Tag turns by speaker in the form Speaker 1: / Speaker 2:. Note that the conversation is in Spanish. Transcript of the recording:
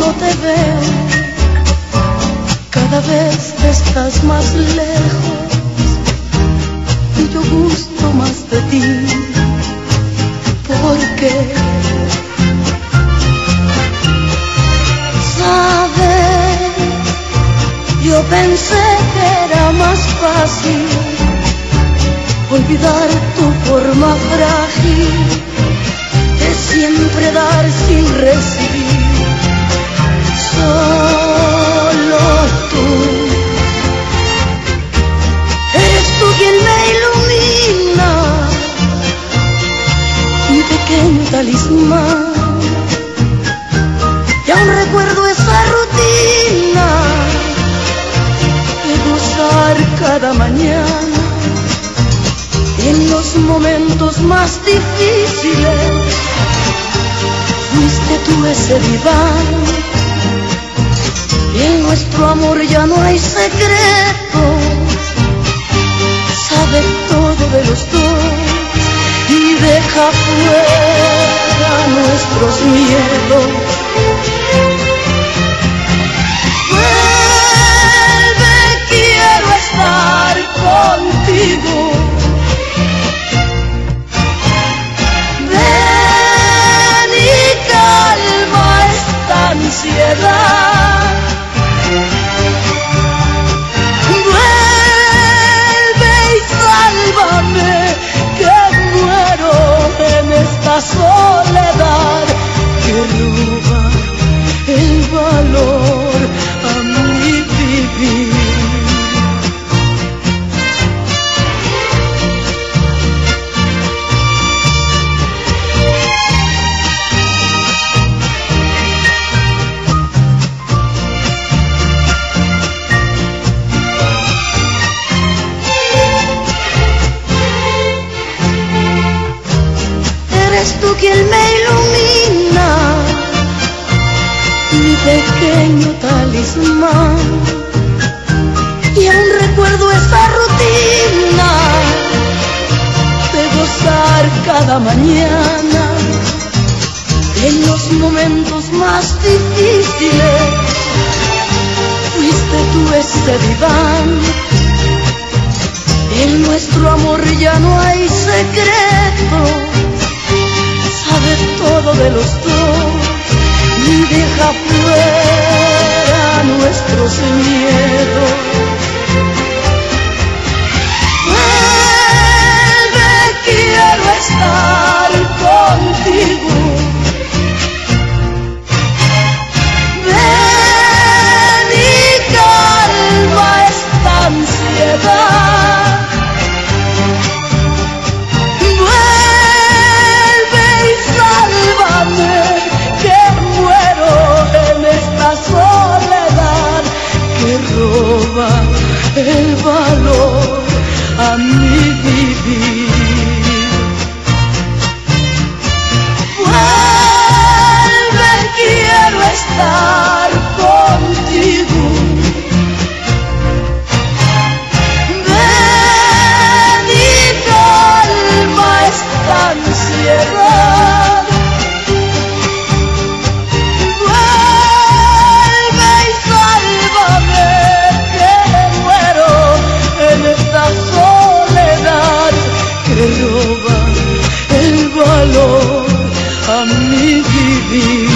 Speaker 1: no te veo, cada vez estás más lejos y yo gusto más de ti. ¿Por qué? ¿Sabes? Yo pensé que era más fácil olvidar tu forma frágil de siempre dar sin recibir. Solo tú eres tú quien me ilumina, mi pequeño talismán. Y aún recuerdo esa rutina de gozar cada mañana en los momentos más difíciles. Fuiste tú ese diván, y en nuestro amor ya no hay secretos. Sabe todo de los dos y deja fuera nuestros miedos. Vuelve, quiero estar contigo. Ven y calma esta ansiedad. Vuelve y sálvame, que muero en esta soledad que roba el valor a mi vivir. Eres tú quien me ilumina, mi pequeño talismán. Y aún recuerdo esa rutina de gozar cada mañana en los momentos más difíciles. Fuiste tú ese diván, en nuestro amor ya no hay secreto. Sabe todo de los dos y deja fuera nuestros miedos. Vuelve, quiero estar contigo. Ven y calma esta ansiedad. Que muero en esta soledad que roba el valor a mi vivir. Vuelve, quiero estar contigo. Ven y calma esta ansiedad. Que roba el valor a mi vivir.